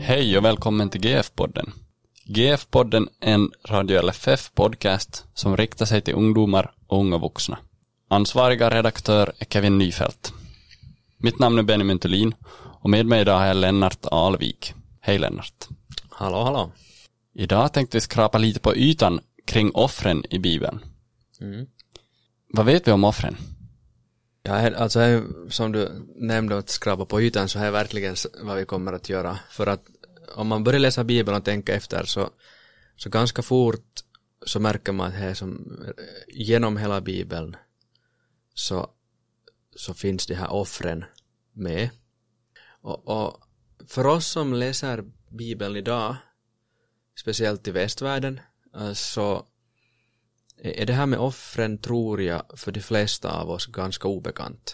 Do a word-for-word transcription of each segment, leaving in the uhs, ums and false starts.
Hej och välkommen till G F-podden. G F-podden är en Radio L F F-podcast som riktar sig till ungdomar och unga vuxna. Ansvariga redaktör är Kevin Nyfält. Mitt namn är Benjamin Thulin och med mig idag har jag Lennart Alvik. Hej Lennart. Hallå, hallå. Idag tänkte vi skrapa lite på ytan kring offren i Bibeln. Mm. Vad vet vi om offren? Ja, alltså här, som du nämnde att skrapa på ytan, så här är verkligen vad vi kommer att göra. För att om man börjar läsa Bibeln och tänka efter så, så ganska fort så märker man att här som, genom hela Bibeln så, så finns det här offren med. Och, och för oss som läser Bibeln idag, speciellt i västvärlden, så är det här med offren, tror jag, för de flesta av oss ganska obekant.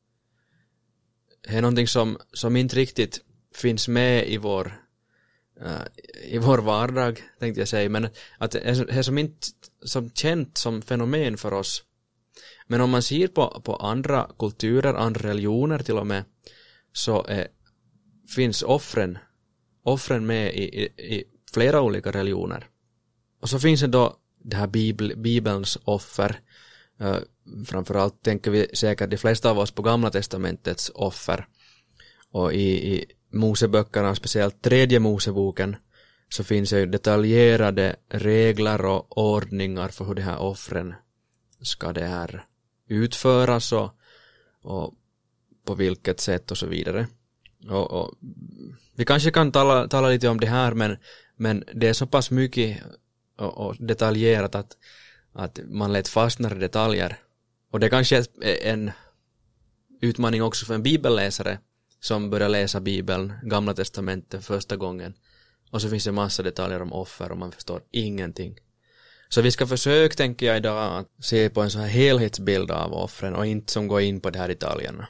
Det är någonting som, som inte riktigt finns med i vår, uh, i vår vardag, tänkte jag säga, men att det är som inte som känt som fenomen för oss. Men om man ser på, på andra kulturer, andra religioner till och med, så är, finns offren, offren med i, i, i flera olika religioner. Och så finns det då det här Bibel, Bibelns offer. Uh, framförallt tänker vi säkert de flesta av oss på Gamla testamentets offer. Och i, i Moseböckerna, speciellt tredje Moseboken, så finns det detaljerade regler och ordningar för hur de här offren ska det här utföras och, och på vilket sätt och så vidare. Och, och vi kanske kan tala, tala lite om det här, men, men det är så pass mycket och, och detaljerat att, att man lätt fastnar i detaljer. Och det kanske är en utmaning också för en bibelläsare som börjar läsa Bibeln, Gamla testamentet första gången. Och så finns det massa detaljer om offer och man förstår ingenting. Så vi ska försöka, tänker jag idag, att se på en sån här helhetsbild av offren och inte som går in på de här detaljerna.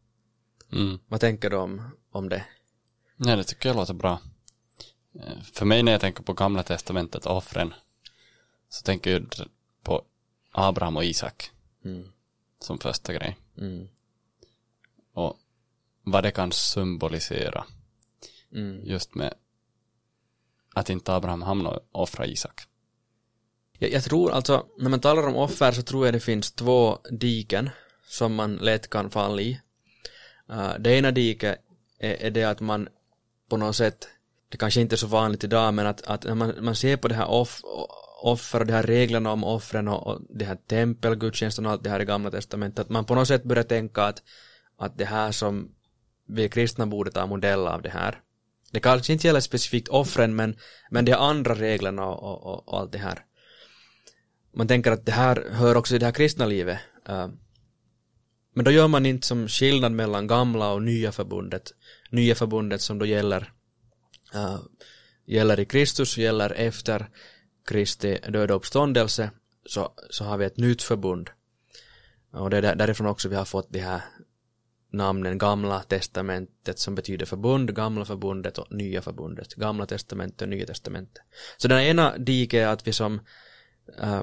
Mm. Vad tänker du om, om det? Ja, det tycker jag låter bra. För mig när jag tänker på Gamla testamentet och offren, så tänker jag på Abraham och Isak Mm. som första grej. Mm. Och vad det kan symbolisera. Mm. Just med att inte Abraham hamnar och offra Isak. Jag, jag tror alltså, när man talar om offer så tror jag det finns två diken som man lätt kan falla i. Uh, det ena diket är, är det att man på något sätt, det kanske inte är så vanligt idag, men att, att när man, man ser på det här off, offer och de här reglerna om offren och, och det här tempelgudstjänsten och allt det här i Gamla testamentet, att man på något sätt börjar tänka att, att det här som vi kristna borde ta modell av det här. Det kanske inte gäller specifikt offren, men, men de andra reglerna och, och, och, och allt det här. Man tänker att det här hör också i det här kristna livet. Uh, men då gör man inte som skillnad mellan gamla och nya förbundet. Nya förbundet som då gäller, uh, gäller i Kristus, gäller efter Kristi död och uppståndelse, så, så har vi ett nytt förbund. Och det är där, därifrån också vi har fått de här namnen Gamla testamentet som betyder förbund, Gamla förbundet och Nya förbundet. Gamla testamentet och Nya testamentet. Så den ena diket är att vi som äh,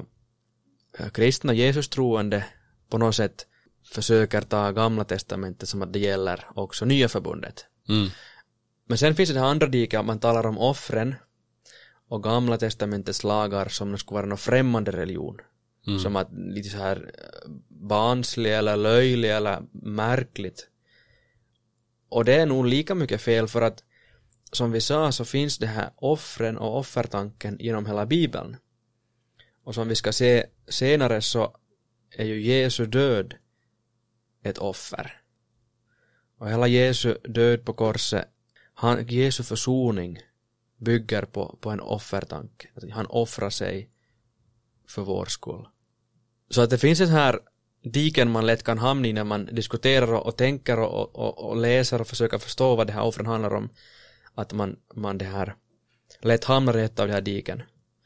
kristna Jesus troende på något sätt försöker ta Gamla testamentet som att det gäller också Nya förbundet. Mm. Men sen finns det här andra diket att man talar om offren och Gamla testamentets lagar som det skulle vara någon främmande religion. Mm. Som att lite så här barnslig eller löjlig eller märkligt. Och det är nog lika mycket fel, för att som vi sa så finns det här offren och offertanken genom hela Bibeln. Och som vi ska se senare så är ju Jesu död ett offer. Och hela Jesu död på korset, han, Jesu försoning bygger på, på en offertanke. Han offrar sig för vår skull. Så att det finns ett här diken man lätt kan hamna i när man diskuterar och, och tänker och, och, och läser och försöker förstå vad det här offren handlar om. Att man, man det här lätt hamnar i ett av de här diken.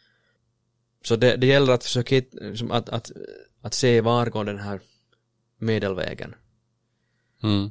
Så det, det gäller att försöka att, att, att se var går den här medelvägen. Mm.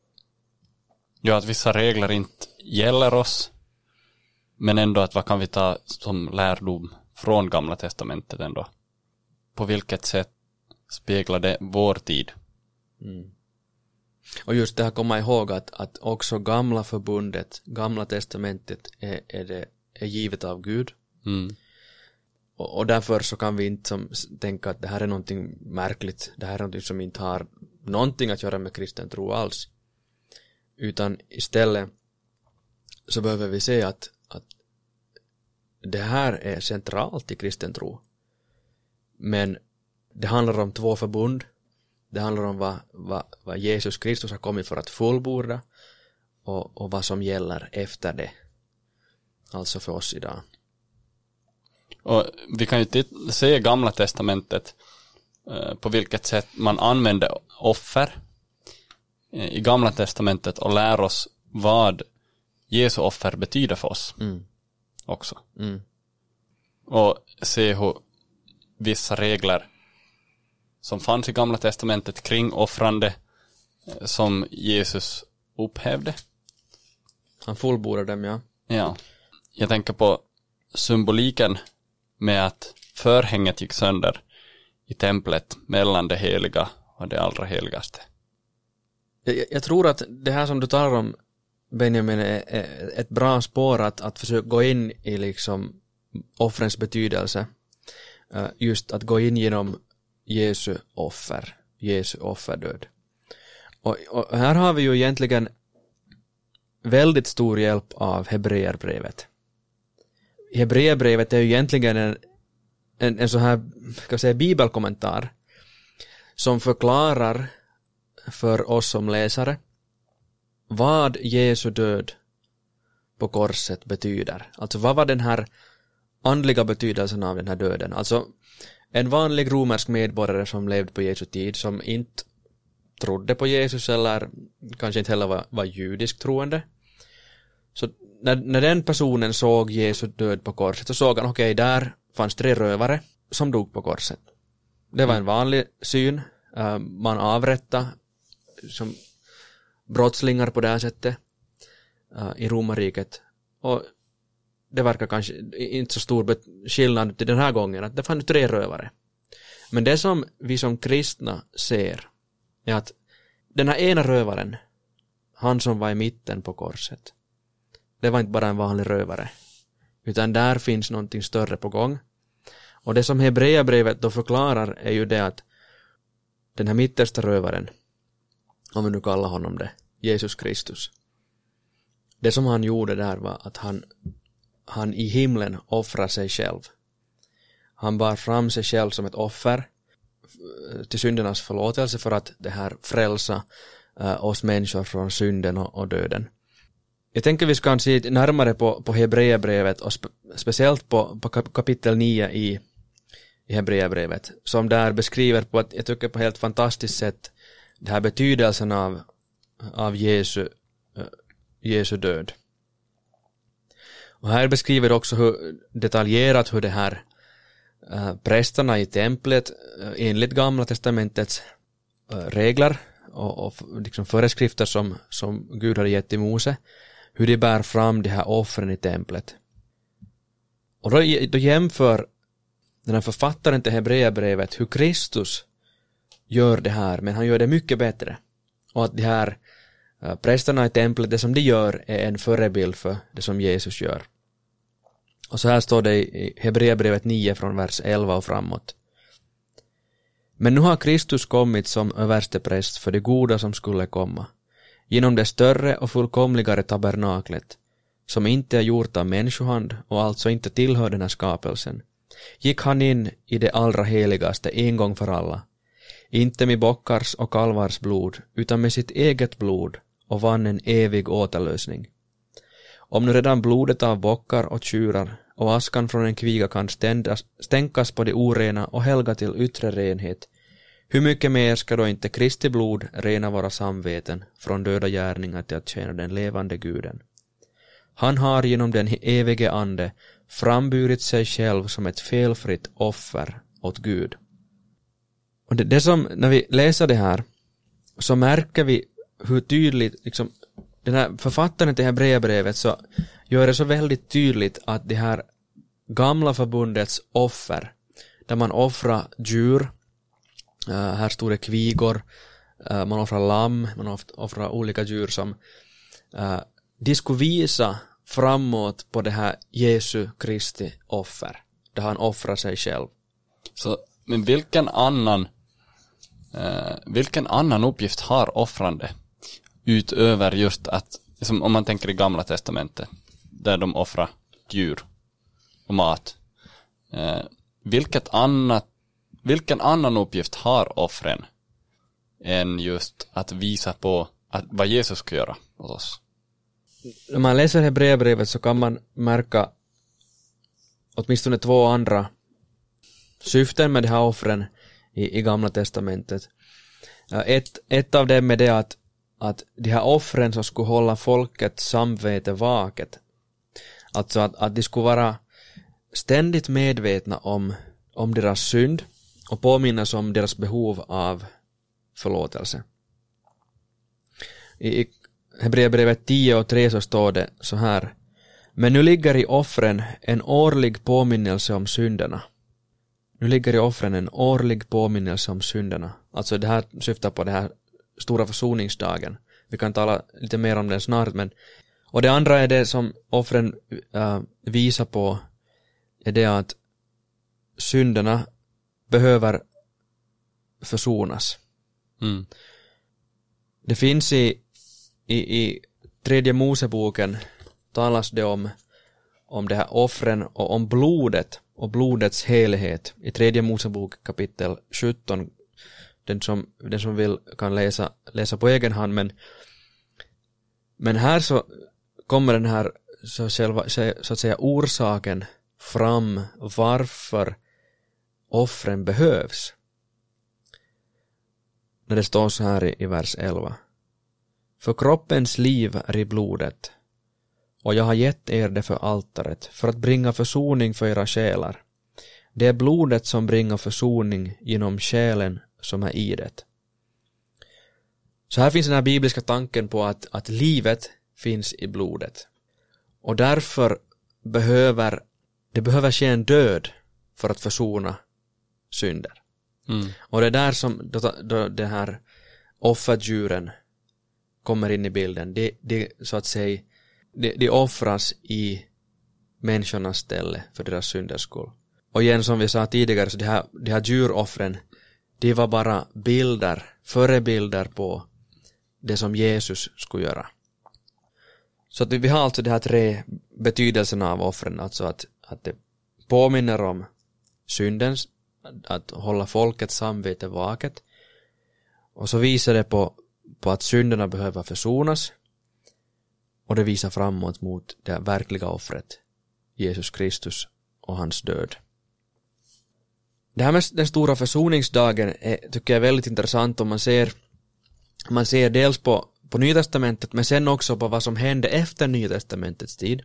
Ja, att vissa regler inte gäller oss, men ändå att vad kan vi ta som lärdom från Gamla testamentet ändå? På vilket sätt speglar det vår tid? Mm. Och just det här komma ihåg att, att också gamla förbundet, gamla testamentet är, är, det, är givet av Gud. Mm. Och, och därför så kan vi inte som, tänka att det här är någonting märkligt. Det här är någonting som inte har någonting att göra med kristen tro alls. Utan istället så behöver vi se att, att det här är centralt i kristen tro. Men det handlar om två förbund. Det handlar om vad, vad, vad Jesus Kristus har kommit för att fullborda och, och vad som gäller efter det. Alltså för oss idag. Och vi kan ju titt- se Gamla testamentet eh, på vilket sätt man använder offer eh, i Gamla testamentet och lär oss vad Jesu offer betyder för oss Mm. också. Mm. Och se hur vissa regler som fanns i Gamla testamentet kring offrande eh, som Jesus upphävde. Han fullbordar dem, ja. Ja. Jag tänker på symboliken med att förhänget gick sönder i templet mellan det heliga och det allra heligaste. Jag, jag tror att det här som du talar om, Benjamin, är, är ett bra spår att, att försöka gå in i liksom offrens betydelse. Uh, just att gå in genom Jesu offer, Jesu offerdöd. Och, och här har vi ju egentligen väldigt stor hjälp av Hebreerbrevet. Hebreerbrevet är ju egentligen en, en, en så här, ska jag säga, bibelkommentar som förklarar för oss som läsare vad Jesu död på korset betyder. Alltså vad var den här andliga betydelsen av den här döden? Alltså en vanlig romersk medborgare som levde på Jesu tid, som inte trodde på Jesus eller kanske inte heller var, var judisk troende. Så när, när den personen såg Jesu död på korset så såg han, okej, okay, där fanns tre rövare som dog på korset. Det var en vanlig syn. Uh, man avrättade som brottslingar på det här sättet uh, i romarriket. Och det verkar kanske inte så stor bet- skillnad till den här gången att det fanns tre rövare. Men det som vi som kristna ser är att den här ena rövaren, han som var i mitten på korset, det var inte bara en vanlig rövare, utan där finns någonting större på gång. Och det som Hebreerbrevet då förklarar är ju det att den här mittersta rövaren, om vi nu kallar honom det, Jesus Kristus, det som han gjorde där var att han, han i himlen offrade sig själv. Han bar fram sig själv som ett offer till syndernas förlåtelse för att det här frälsa uh, oss människor från synden och, och döden. Jag tänker vi ska se närmare på, på Hebreerbrevet och spe, speciellt på, på kapitel nio i, i Hebreerbrevet, som där beskriver på ett, jag tycker på helt fantastiskt sätt, det här betydelsen av, av Jesu, uh, Jesu död. Och här beskriver också hur detaljerat hur det här uh, prästerna i templet uh, enligt Gamla testamentets uh, regler och, och liksom föreskrifter som, som Gud hade gett till Mose, hur de bär fram de här offren i templet. Och då, då jämför den här författaren till Hebreerbrevet hur Kristus gör det här, men han gör det mycket bättre. Och att de här uh, prästerna i templet, det som de gör är en förebild för det som Jesus gör. Och så här står det i Hebreerbrevet nio från vers elva och framåt. Men nu har Kristus kommit som överstepräst för det goda som skulle komma, genom det större och fullkomligare tabernaklet, som inte är gjort av människohand och alltså inte tillhör den här skapelsen, gick han in i det allra heligaste en gång för alla, inte med bockars och kalvars blod, utan med sitt eget blod, och vann en evig återlösning. Om nu redan blodet av bockar och tjurar och askan från en kviga kan ständas, stänkas på det orena och helga till yttre renhet, hur mycket mer ska då inte Kristi blod rena våra samveten från döda gärningar till att tjäna den levande Guden? Han har genom den evige ande framburit sig själv som ett felfritt offer åt Gud. Och det, det som, när vi läser det här, så märker vi hur tydligt, liksom, den här författaren till Hebreerbrevet så gör det så väldigt tydligt att det här gamla förbundets offer, där man offrar djur, uh, här stod det kvigor, uh, man offrar lamm, man offrar olika djur som uh, de skulle visa framåt på det här Jesu Kristi offer. Där han offrar sig själv. Så, men vilken annan eh, vilken annan uppgift har offrande utöver just att, som om man tänker i Gamla testamentet där de offrar djur och mat. Eh, vilket annat, vilken annan uppgift har offren än just att visa på att, vad Jesus ska göra åt oss? När man läser Hebreerbrevet så kan man märka åtminstone två andra syften med de här offren i, i Gamla testamentet. Ett, ett av dem är det att, att de här offren som skulle hålla folkets samvete vaket. Alltså att, att de skulle vara ständigt medvetna om, om deras synd och påminnas om deras behov av förlåtelse. I, i Hebreerbrevet tio och tre så står det så här: men nu ligger i offren en årlig påminnelse om synderna. Nu ligger i offren en årlig påminnelse om synderna. Alltså det här syftar på det här stora försoningsdagen. Vi kan tala lite mer om det snart. Men... Och det andra är det som offren äh, visar på, är det att synderna behöver försonas. Mm. Det finns i, i, i tredje Moseboken talas det om, om det här offren och om blodet och blodets helhet. I tredje Mosebok kapitel sjutton, den som, den som vill kan läsa, läsa på egen hand, men, men här så kommer den här så, själva, så att säga orsaken fram varför offren behövs. När det står så här i, i vers elva. För kroppens liv är i blodet, och jag har gett er det för altaret, för att bringa försoning för era själar. Det är blodet som bringar försoning genom själen som är i det. Så här finns den här bibliska tanken på att, att livet finns i blodet. Och därför behöver det behöver ske en död för att försona synder. Mm. Och det är där som då, då det här offerdjuren kommer in i bilden. Det, det så att säga det, det offras i människornas ställe för deras synders skull. Och igen, som vi sa tidigare, så de här, de här djuroffren, det var bara bilder, förebilder på det som Jesus skulle göra. Så att vi har alltså de här tre betydelserna av offren, alltså att, att det påminner om syndens, att hålla folkets samvete vaket, och så visar det på, på att synderna behöver försonas, och det visar framåt mot det verkliga offret, Jesus Kristus och hans död. Det här med den stora försoningsdagen är, tycker jag är väldigt intressant om man ser, man ser dels på, på Nya testamentet, men sen också på vad som hände efter Nya testamentets tid.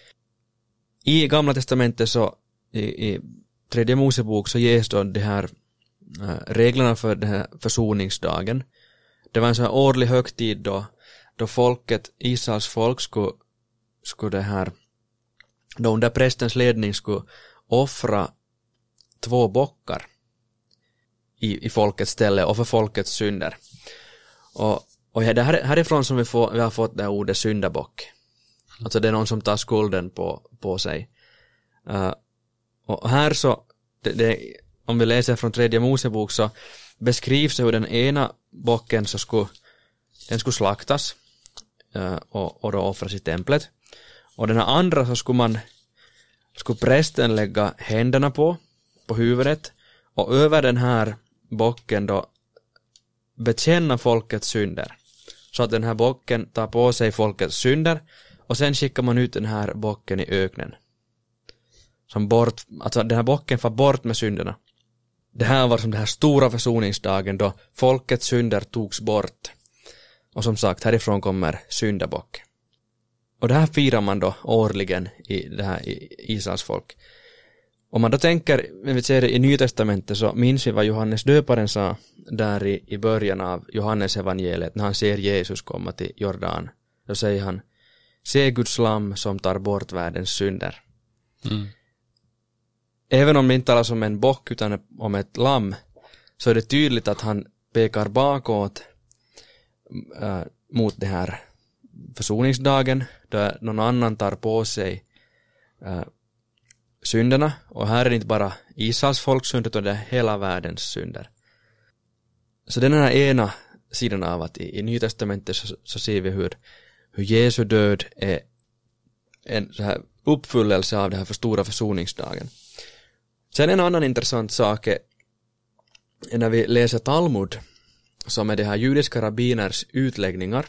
I Gamla testamentet så i, i tredje Mosebok så ges då de här äh, reglerna för den här försoningsdagen. Det var en sån här årlig högtid då, då folket, Israels folk skulle, skulle det här, då under prästens ledning skulle offra två bockar i, i folkets ställe och för folkets synder. Och, och det här, härifrån som vi, får, vi har fått det här ordet syndabock. Alltså det är någon som tar skulden på, på sig. Uh, och här så, det, det, om vi läser från tredje Mosebok så beskrivs hur den ena bocken så skulle, den skulle slaktas uh, och, och då offras i templet. Och den andra så skulle man, skulle prästen lägga händerna på, på huvudet, och över den här bocken då bekänna folkets synder. Så att den här bocken tar på sig folkets synder, och sen skickar man ut den här bocken i öknen. Som bort, alltså den här bocken får bort med synderna. Det här var som den här stora försoningsdagen då folkets synder togs bort. Och som sagt, härifrån kommer syndabock. Och det här firar man då årligen i det här i Israels folk. Om man då tänker, när vi ser det i Nya testamentet, så minns vi vad Johannes döparen sa där i, i början av Johannes evangeliet när han ser Jesus komma till Jordan. Då säger han: se Guds lamm som tar bort världens synder. Mm. Även om det inte talas om en bock utan om ett lamm, så är det tydligt att han pekar bakåt äh, mot det här försoningsdagen där någon annan tar på sig äh, synderna, och här är det inte bara Israels folks synd utan det är hela världens synder. Så den här ena sidan av att i, i Nya testamentet så, så ser vi hur, hur Jesu död är en så här uppfyllelse av det här för stora försoningsdagen. Sen en annan intressant sak är när vi läser Talmud, som är det här judiska rabbiners utläggningar.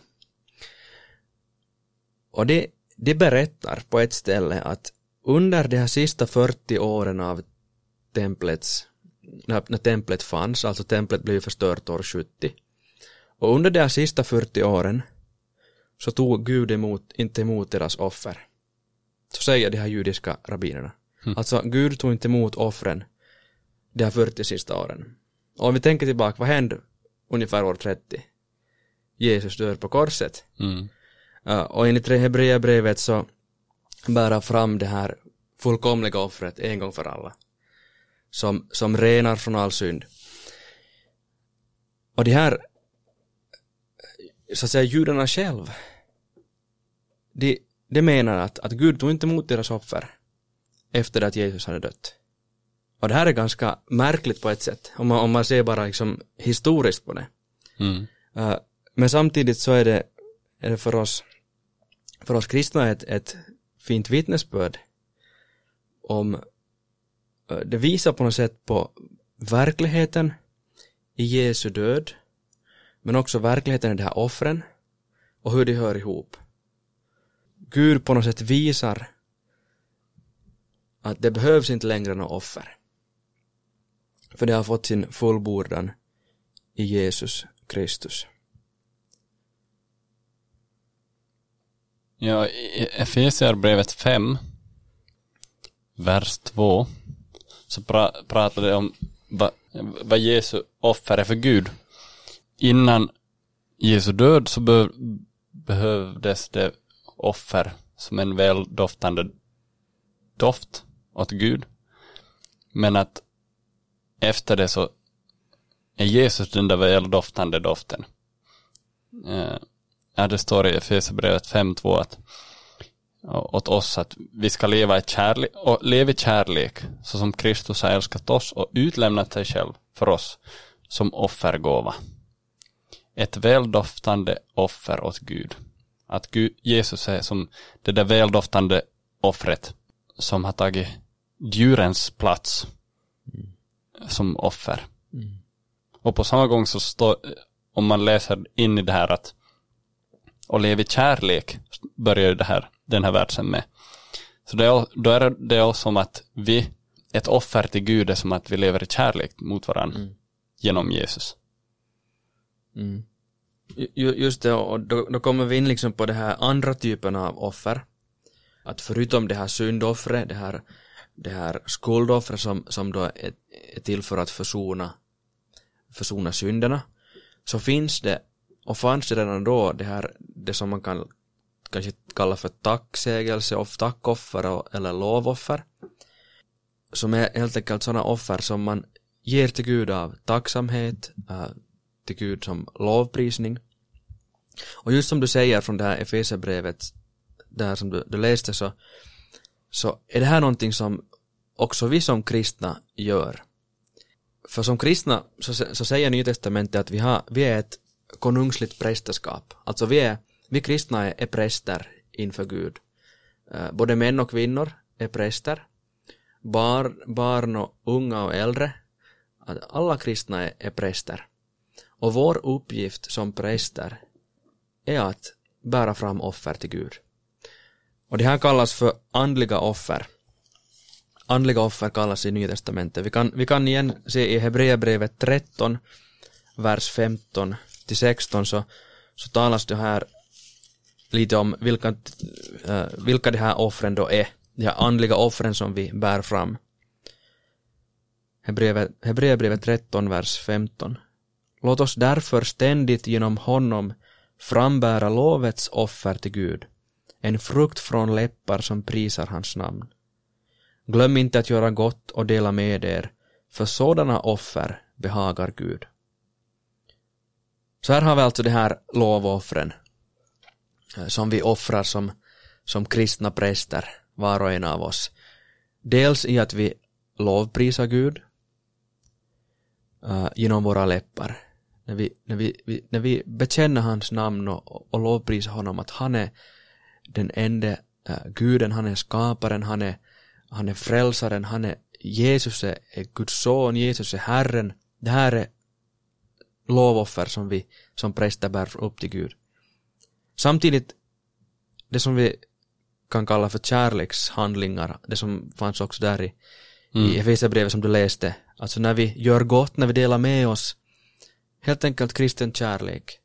Och det, det berättar på ett ställe att under de här sista fyrtio åren av templets, när, när templet fanns, alltså templet blev förstört år sjuttio, och under de här sista fyrtio åren så tog Gud emot, inte emot deras offer. Så säger de här judiska rabbinerna. Mm. Alltså Gud tog inte emot offren de här fyrtio sista åren. Och om vi tänker tillbaka, vad hände ungefär år trettio? Jesus dör på korset. Mm. Uh, och enligt Hebreerbrevet så bära fram det här fullkomliga offret en gång för alla. Som, som renar från all synd. Och det här, så att säga, judarna själv, de, de menar att, att Gud tog inte emot deras offer efter att Jesus hade dött. Och det här är ganska märkligt på ett sätt, om man, om man ser bara liksom historiskt på det. Mm. Uh, men samtidigt så är det, är det för oss för oss kristna ett, ett fint vittnesbörd om uh, det visar på något sätt på verkligheten i Jesu död, men också verkligheten i det här offren och hur de hör ihop. Gud på något sätt visar att det behövs inte längre något offer. För det har fått sin fullbordan i Jesus Kristus. Ja, i Efesierbrevet fem, vers två, så pra- pratade det om vad, vad Jesu offer är för Gud. Innan Jesu död så be- behövdes det offer som en väldoftande doft åt Gud. Men att efter det så är Jesus den där väldoftande doften. Eh, ja, det står i Efesierbrevet fem två att åt oss att vi ska leva i kärlek och leva i kärlek så som Kristus har älskat oss och utlämnat sig själv för oss som offergåva. Ett väldoftande offer åt Gud. Att Gud, Jesus är som det där väldoftande offret som har tagit djurens plats mm. som offer. Mm. Och på samma gång så står, om man läser in i det här att och leva i kärlek börjar det här, den här versen med. Så det är, då är det också som att vi, ett offer till Gud är som att vi lever i kärlek mot varandra mm. genom Jesus. Mm. Just det, och då, då kommer vi in liksom på det här andra typen av offer. Att förutom det här syndoffret, det här, det här skuldoffret som, som då är, är till för att försona, försona synderna, så finns det, och fanns det redan då, det här, det som man kan kanske kalla för tacksägelse och tackoffer och, eller lovoffer, som är helt enkelt sådana offer som man ger till Gud av tacksamhet, äh, till Gud som lovprisning. Och just som du säger från det här Efesierbrevet där som du, du läste, så, så är det här någonting som också vi som kristna gör. För som kristna så, så säger Nya testamentet att vi, har, vi är ett konungsligt prästerskap. Alltså vi, är, vi kristna är, är präster inför Gud. Uh, både män och kvinnor är präster. Bar, barn och unga och äldre. Alla kristna är, är präster. Och vår uppgift som präster är att bära fram offer till Gud. Och det här kallas för andliga offer. Andliga offer kallas i Nya testamentet. Vi kan, vi kan igen se i Hebreerbrevet tretton, vers femton till sexton, så, så talas det här lite om vilka, äh, vilka de här offren då är. De här andliga offren som vi bär fram. Hebreerbrevet tretton, vers femton. Låt oss därför ständigt genom honom frambära lovets offer till Gud, en frukt från läppar som prisar hans namn. Glöm inte att göra gott och dela med er, för sådana offer behagar Gud. Så här har vi alltså det här lovoffren som vi offrar som, som kristna präster, var och en av oss. Dels i att vi lovprisar Gud uh, genom våra läppar. När vi, när, vi, vi, när vi bekänner hans namn och, och lovprisar honom att han är den enda uh, guden, han är skaparen, han är, han är frälsaren, han är Jesus är, är Guds son, Jesus är Herren. Det här är lovoffer som vi som präster bär upp till Gud. Samtidigt, det som vi kan kalla för kärlekshandlingar, det som fanns också där i, mm. i Efesierbrevet som du läste, alltså när vi gör gott, när vi delar med oss, helt enkelt kristen kärlek,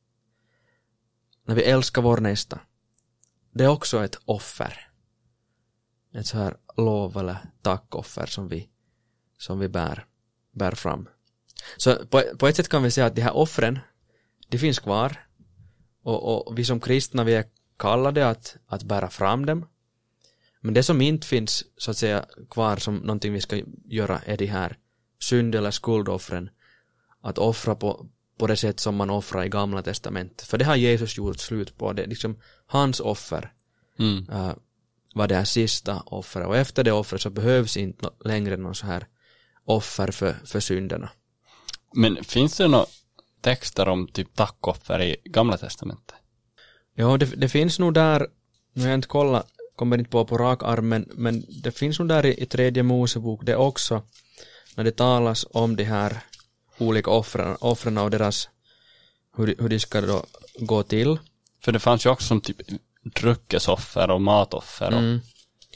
när vi älskar vår nästa, det är också ett offer, ett så här lov eller tackoffer som vi, som vi bär, bär fram. Så på, på ett sätt kan vi säga att de här offren, det finns kvar, och, och vi som kristna, vi är kallade att, att bära fram dem. Men det som inte finns så att säga kvar som någonting vi ska göra är de här synd- eller skuldoffren. Att offra på, på det sätt som man offrar i Gamla testamentet. För det har Jesus gjort slut på. Det är liksom hans offer mm. uh, var det här sista offret. Och efter det offret så behövs inte längre någon så här offer för, för synderna. Men finns det några texter om typ tackoffer i Gamla testamentet? Ja, det, det finns nog där, nu har jag inte kollat, kommer inte på på rak arm, men, men det finns nog där i, i tredje Mosebok det också, när det talas om de här olika offren, offren och deras, hur, hur de ska då gå till. För det fanns ju också som typ dryckesoffer och matoffer. Och... Mm.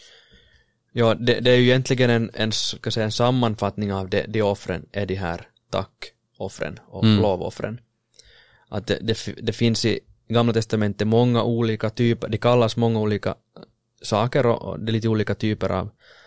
Ja, det, det är ju egentligen en, en, ska säga, en sammanfattning av de, de offren är de här tackoffren och mm. lovoffren. Att det, det, det finns i Gamla testamentet många olika typer, det kallas många olika saker och, och det är lite olika typer av,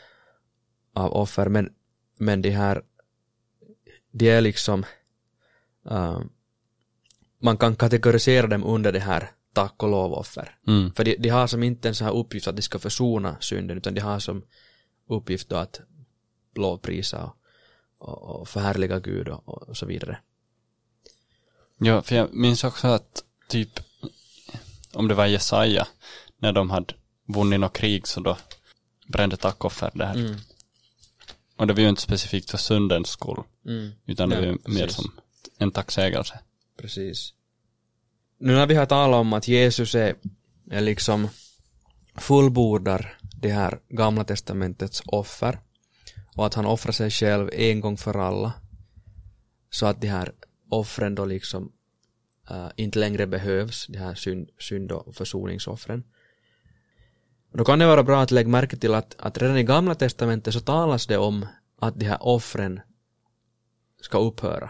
av offer, men, men det här, det är liksom, uh, man kan kategorisera dem under det här tack- och lovoffer. Mm. För de, de har som inte en så här uppgift att de ska försona synden, utan de har som uppgift då att lovprisa och, och, och förhärliga Gud och, och så vidare. Ja, för jag minns också att typ, om det var Jesaja, när de hade vunnit något krig så då brände tackoffer där. Mm. Och det var ju inte specifikt för syndens skull, mm. utan det ja, var mer som en tacksägelse. Precis. Nu när vi har talat om att Jesus är, är liksom fullbordar det här Gamla testamentets offer och att han offrar sig själv en gång för alla så att de här offren då liksom uh, inte längre behövs, de här synd, synd- och försoningsoffren. Och då kan det vara bra att lägga märke till att, att redan i Gamla testamentet så talas det om att de här offren ska upphöra.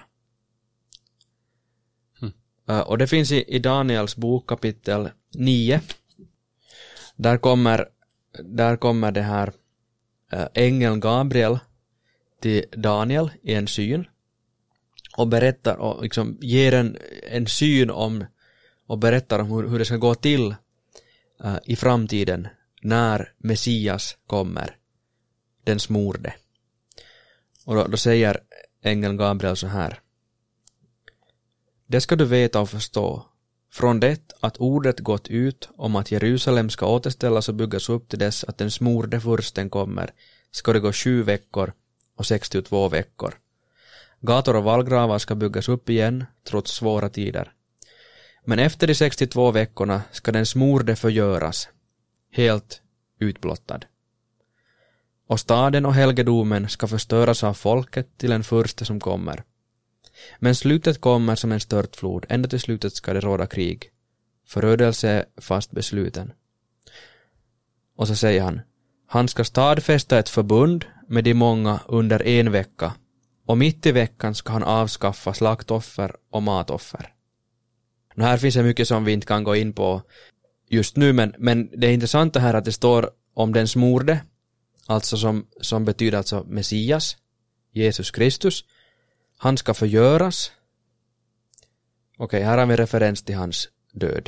Mm. Uh, och det finns i, i Daniels bok kapitel nio. Där kommer, där kommer det här uh, ängeln Gabriel till Daniel i en syn och berättar och liksom ger en, en syn om och berättar om hur, hur det ska gå till uh, i framtiden när Messias kommer, den smorde. Och då, då säger ängeln Gabriel så här: det ska du veta och förstå, från det att ordet gått ut om att Jerusalem ska återställas och byggas upp till dess att den smorde fursten kommer, ska det gå sju veckor och sextiotvå veckor. Gator och vallgravar ska byggas upp igen trots svåra tider. Men efter de sextiotvå veckorna ska den smorde förgöras, helt utblottad. Och staden och helgedomen ska förstöras av folket till en furste som kommer. Men slutet kommer som en störtflod, ända till slutet ska det råda krig. Förödelse är fast besluten. Och så säger han: han ska stadfästa ett förbund med de många under en vecka, och mitt i veckan ska han avskaffa slaktoffer och matoffer. Och här finns det mycket som vi inte kan gå in på just nu, men, men det är intressant här att det står om den smorde, alltså som, som betyder alltså Messias, Jesus Kristus. Han ska förgöras. Okej, här har vi referens till hans död.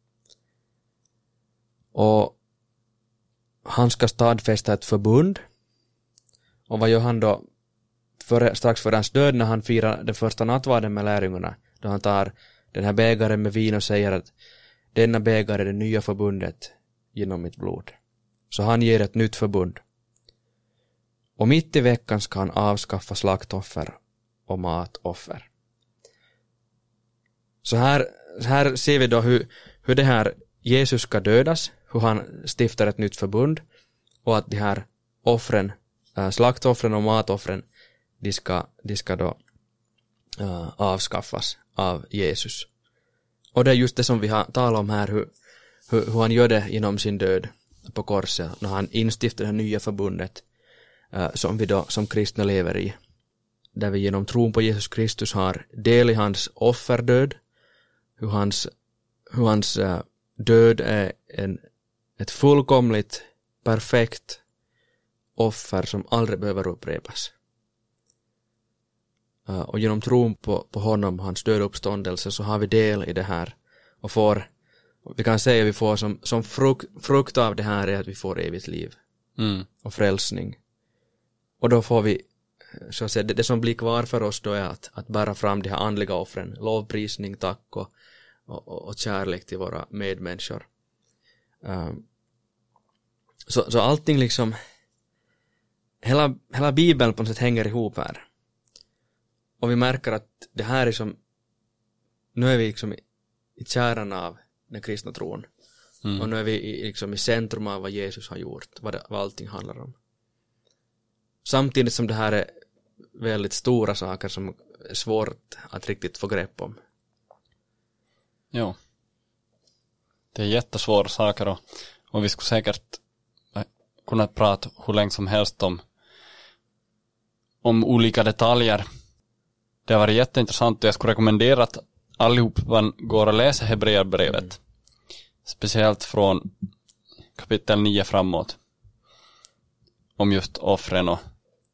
Och han ska stadfästa ett förbund. Och vad gör han då för, strax för hans död när han firar den första nattvarden med lärjungarna? Då han tar den här bägaren med vin och säger att denna bägare är det nya förbundet genom mitt blod. Så han ger ett nytt förbund. Och mitt i veckan ska han avskaffa slaktoffer och matoffer. Så här, här ser vi då hur, hur det här Jesus ska dödas, hur han stiftar ett nytt förbund och att de här offren, äh, slaktoffren och matoffren, de ska, de ska då äh, avskaffas av Jesus. Och det är just det som vi har talat om här, hur, hur, hur han gör det genom sin död på korset, när han instiftar det här nya förbundet äh, som vi då som kristna lever i. Där vi genom tron på Jesus Kristus har del i hans offerdöd, hur hans, hur hans äh, död är en, ett fullkomligt, perfekt offer som aldrig behöver upprepas. Uh, och genom tron på, på honom, hans död och uppståndelse, så har vi del i det här. Och får, vi kan säga att vi får som, som frukt, frukt av det här är att vi får evigt liv. Mm. Och frälsning. Och då får vi, så att säga, det, det som blir kvar för oss då är att, att bära fram de här andliga offren. Lovprisning, tack och, och, och kärlek till våra medmänniskor. Um, så, så allting liksom, hela, hela Bibeln på något sätt hänger ihop här. Och vi märker att det här är som, nu är vi liksom i, i kärnan av den kristna tron. Mm. Och nu är vi i, liksom i centrum av vad Jesus har gjort, vad, det, vad allting handlar om. Samtidigt som det här är väldigt stora saker som är svårt att riktigt få grepp om. Jo. Det är jättesvåra saker och, och vi skulle säkert kunna prata hur länge som helst om, om olika detaljer. Det har varit jätteintressant och jag skulle rekommendera att allihop man går och läser Hebreerbrevet. Mm. Speciellt från kapitel nio framåt. Om just offren och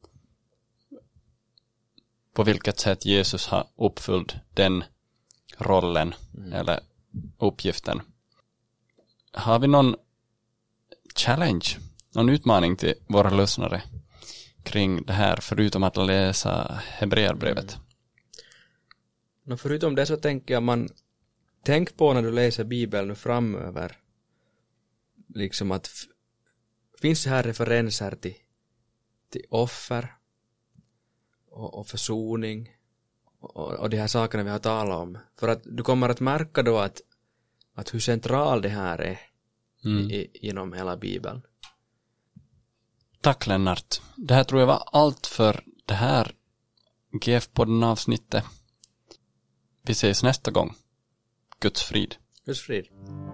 på vilket sätt Jesus har uppfyllt den rollen mm. eller uppgiften. Har vi någon challenge, någon utmaning till våra lyssnare kring det här förutom att läsa Hebreerbrevet? Mm. No, förutom det så tänker jag man tänk på när du läser Bibeln nu framöver liksom att f- finns det här referenser till, till offer och, och försoning och, och de här sakerna vi har talat om, för att du kommer att märka då att, att hur central det här är mm. i, genom hela Bibeln. Tack Lennart. Det här tror jag var allt för det här G F-podden avsnittet. Vi ses nästa gång. Guds frid. Guds frid.